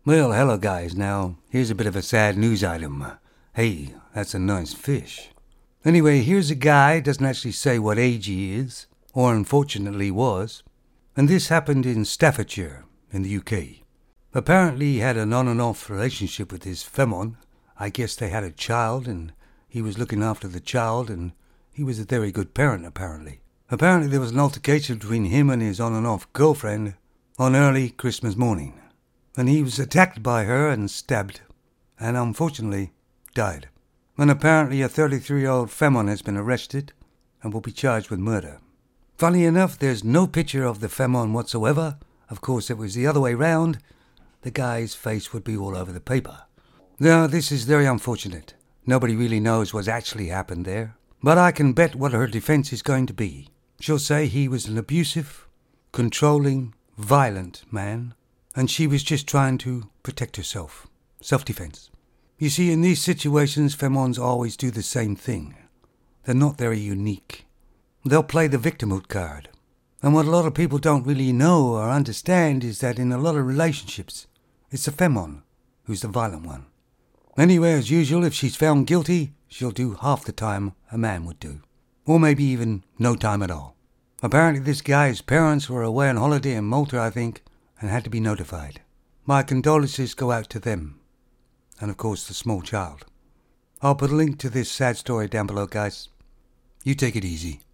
Well, hello guys. Now, here's a bit of a sad news item. Hey, that's a nice fish. Anyway, here's a guy, doesn't actually say what age he is, or unfortunately was. And this happened in Staffordshire, in the UK. Apparently he had an on and off relationship with his femon. I guess they had a child, and he was looking after the child, and he was a very good parent, apparently. Apparently there was an altercation between him and his on and off girlfriend on early Christmas morning. And he was attacked by her and stabbed, and unfortunately died. And apparently a 33-year-old femon has been arrested and will be charged with murder. Funny enough, there's no picture of the femon whatsoever. Of course, if it was the other way round, the guy's face would be all over the paper. Now, this is very unfortunate. Nobody really knows what's actually happened there. But I can bet what her defense is going to be. She'll say he was an abusive, controlling, violent man, and she was just trying to protect herself. Self-defense. You see, in these situations, femons always do the same thing. They're not very unique. They'll play the victimhood card. And what a lot of people don't really know or understand is that in a lot of relationships, it's the femon who's the violent one. Anyway, as usual, if she's found guilty, she'll do half the time a man would do. Or maybe even no time at all. Apparently this guy's parents were away on holiday in Malta, I think, and had to be notified. My condolences go out to them. And of course the small child. I'll put a link to this sad story down below, guys. You take it easy.